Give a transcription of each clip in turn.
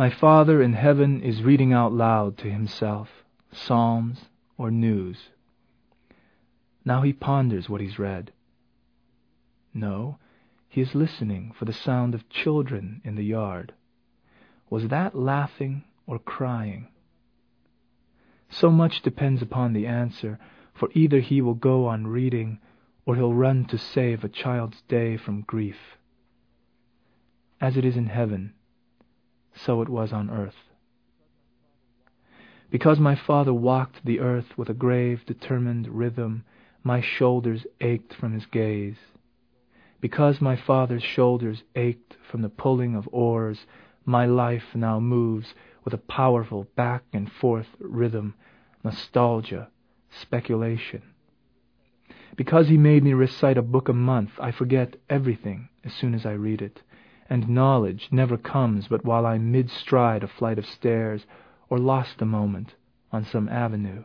My Father in heaven is reading out loud to himself psalms or news. Now he ponders what he's read. No, he is listening for the sound of children in the yard. Was that laughing or crying? So much depends upon the answer, for either he will go on reading, or he'll run to save a child's day from grief. As it is in heaven, so it was on earth. Because my Father walked the earth with a grave, determined rhythm, my shoulders ached from his gaze. Because my Father's shoulders ached from the pulling of oars, my life now moves with a powerful back and forth rhythm, nostalgia, speculation. Because he made me recite a book a month, I forget everything as soon as I read it, and knowledge never comes but while I'm mid-stride a flight of stairs or lost a moment on some avenue.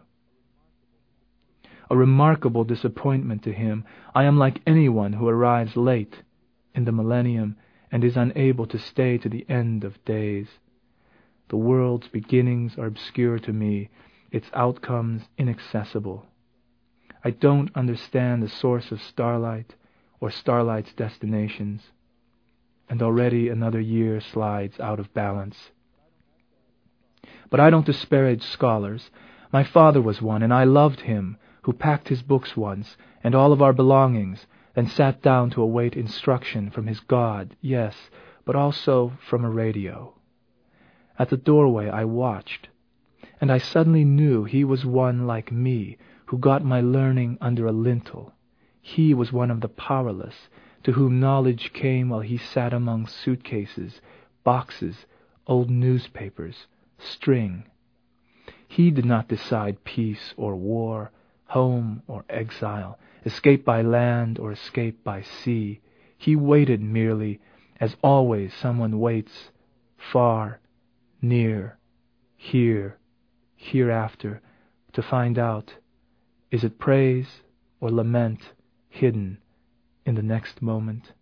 A remarkable disappointment to him, I am like anyone who arrives late in the millennium and is unable to stay to the end of days. The world's beginnings are obscure to me, its outcomes inaccessible. I don't understand the source of starlight or starlight's destinations, and already another year slides out of balance. But I don't disparage scholars. My father was one, and I loved him, who packed his books once, and all of our belongings, and sat down to await instruction from his God, yes, but also from a radio. At the doorway I watched, and I suddenly knew he was one like me, who got my learning under a lintel. He was one of the powerless, to whom knowledge came while he sat among suitcases, boxes, old newspapers, string. He did not decide peace or war, home or exile, escape by land or escape by sea. He waited merely, as always someone waits, far, near, here, hereafter, to find out, is it praise or lament hidden in the next moment?